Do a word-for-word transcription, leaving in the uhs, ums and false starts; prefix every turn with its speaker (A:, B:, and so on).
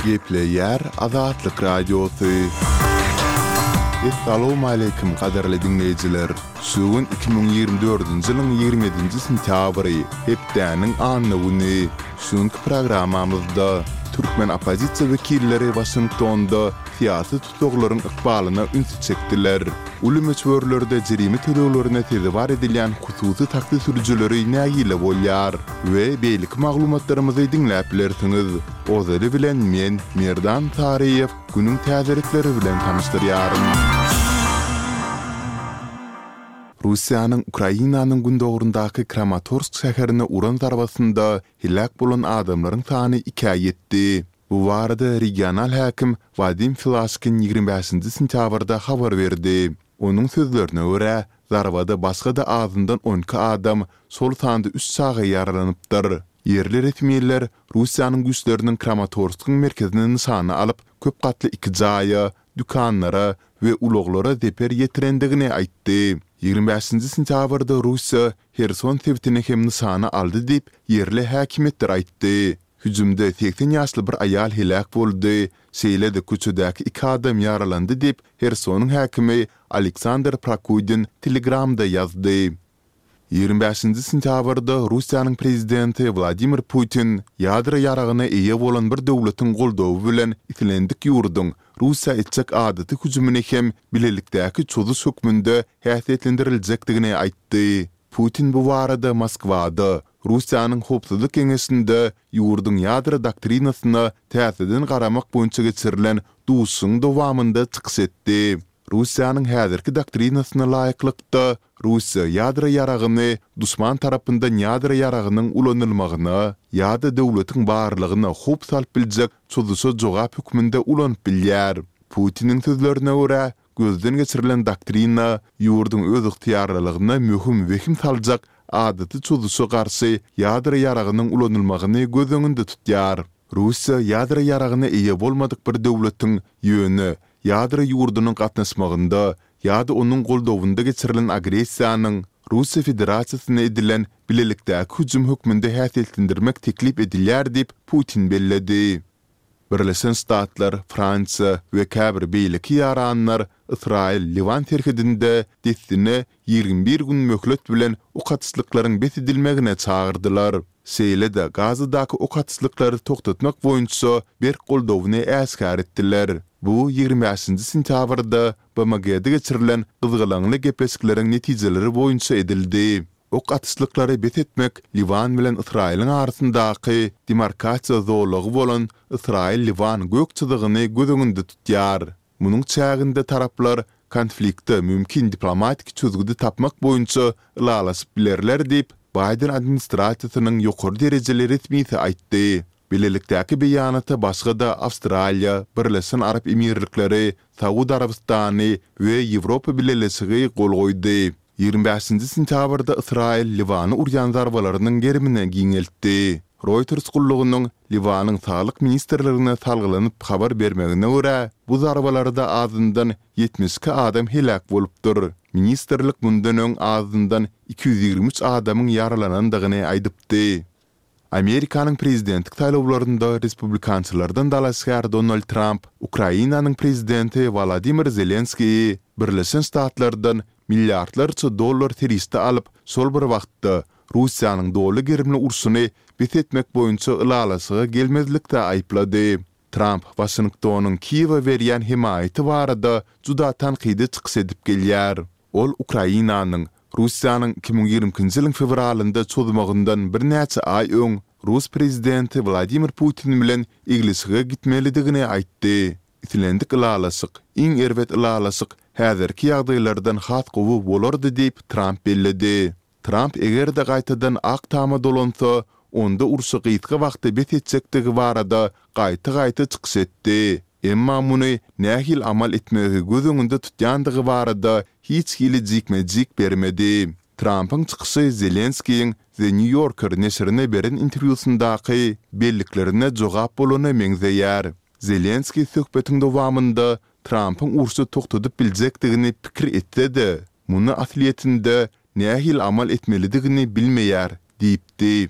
A: Gepleyer Azatlyk Radiosu. Assalamu alaykum qadarly dinleyijiler. Şugun iki bin ýygrimi dördünji ýylyň ýigrimedinji sentýabry hepdäniň anyny. Şuňky programmamyzda türkmen opozisiýa wekilleri Washingtonda siyasi tutuglaryň ykbalyna ünsü çekdiler. Uly meçhörlerde jerime töleýlerini tezewar edilen hususy takdir sürüjileri nägile bolýar we beýlik maglumatlarymyzy dinläp bilersiňiz. Ozary bilen men Merdan Tariýew günüň täzelikleri bilen tanışdyrýarym. Russiýanyň Ukrainanyň gündogurundaky Kramatorsk şäherine uran zarbasynda hilak bolan adamlaryň sany ikiye ýetdi. Bu barada regional häkim Vadim Filashkin ýygrimi beşinji sentýabrda habar berdi. Onun sözlerine göre zarbada başga da azyndan on iki adam sol sanda üç saga yaralanypdyr. Yerli resmiýetler Russiýanyň güýçleriniň Kramatorsk merkezini nişana alyp köp gatly iki jaýa, dükanlara we ulaglara zeper ýetirendigini aýtdy. ýygrimi beşinji sentýabrda Russiýa Herson sewtini hem nişana aldy diýip yerli häkimetler aýtdy. Hüjümde seksen ýaşly bir aýal helak boldy. Şeýle-de köçedäki iki adam yaralandy diýip Hersonyň häkimi Aleksandr Prokudin Telegramda ýazdy. ýygrimi beşinji sentýabrda Russiýanyň prezidenti Vladimir Putin ýadra ýaragyna eýe bolan bir döwletiň goldawy bilen islendik ýurdun Russiýa etjek adaty hüjümine hem bilelikdäki çözüş hökmünde häsiýetlendiriljakdygyny aýtdy. Putin bu barada Moskwada Russiýanyň Howpsuzlyk Keňeşinde ýurdun ýadra doktrinasyna täsirden garamak boýunça geçirilen duşuň dowamında çykyş etdi. Russiýanyň häzirki doktrinasyna laýyklykda Russiýa ýadra ýaragyny duşman tarapyndan ýadra ýaragynyň ulanylmagyna ýa-da döwletiň barlygyna howp salyp biljek çözüşe jogap hükmünde ulanyp bilýär. Putiniň sözlerine görä, gözden geçirilen doktrina ýurdun öz yktyýarlygyna möhüm wehim saljak adaty çözüşe garşy ýadra ýaragynyň ulanylmagyny göz öňünde tutýar. Russiýa ýadra ýaragyna eýe bolmadyk bir döwletiň ýöne ýadra ýurdunyň gatnaşmagynda ýa-da onuň goldowunda geçirilen agressiýanyň Russiýa Federasiýasyna edilen bilelikdäki hüjüm hökmünde häsiýetlendirmek teklip edilýär diýip Putin belledi. Birleşen Ştatlar, Fransa we käbir beýleki ýaranlar Israil Livan terhidinde destine ýygrimi bir gün möhlet bilen okatslyklaryň besedilmegine çağırdylar. Şeýle-de Gazydaky okatslyklary toktatmak boýunça bir goldowyny äskär etdiler. Bu ýygrimi beşinji sentýabrda B M G'de geçirilen gyzgylanyň gepleşikleriň netijeleri boýunça edildi. Ok atışlyklary betetmek Livan bilen Israil'in arasyndaky demarkasiýa zorlugy bolan Israil-Livan gökçylygyny göz öňünde tutýar. Munyň çäginde taraplar konflikte mümkin diplomatik çözgüdi tapmak boýunça ylalasyp bilerler diýip Biden administrasiýasynyň ýokary derejeli resmiýeti aýtdy. Bilelikdäki beýanata başga da Awstraliýa, Birleşen Arap Emirlikleri, Saudi Arabistany we Ýewropa bileşigi gol goýdy. ýygrimi beşinji sentýabrda Israil Livany urýan zarbalarynyň gerimine giňeltdi. Reuters gullugynyň Livanyň saglyk ministrligine salgylanyp habar bermegine görä, bu zarbalarda azyndan ýetmiş iki adam helak bolupdyr. Ministrlik bundan öň azyndan iki yüz ýygrimi üç adamyň yaralanandygyny aýdypdy. Amerikanyň prezidentlik taýlawlarynda respublikançylardan dalaşýar Donald Trump, Ukrainanyň prezidenti Volodymyr Zelenski Birleşen Ştatlardan milliardlarça dollar teriste alıp sol bir wagtda Russiýanyň doly gerimli ursuny betetmek boýunça ylalasyga gelmezlikde aýplady. Trump Washingtonyň Kiýewe berýän himaýaty barada juda tanqidi çykyş edip gelýär. Ol Ukrainanyň Russiýanyň iki bin ýygrimiňji ýylyň fevralynda çözmegininden bir näçe ay öň Rus prezidenti Vladimir Putin bilen iglisige gitmelidigini aýtdy. Islendik ylalasyk, iň erwet ylalasyk häzirki ýagdaýlardan hat gowy bolardy diýip Trump belledi. Trump eger de gaýtadan ak tama dolansa, onda urşy gytgy wagty betetjekdigi barada gaýta-gaýta çykyş etdi. Emma muny nähil amal etmegi göz öňünde tutýandygy barada hiç gilijikmejik bermedi. Trump'ın çykyşy Zelenskiň The New Yorker neşrine beren interwýusundaky belliklerine jogap bolany meňzeýär. Zelenski söhbetiň dowamında Trump'ın urşy toktadyp biljekdigini pikir etdi. Muny asliyetinde nähil amal etmelidigini bilmeýär diýipdi.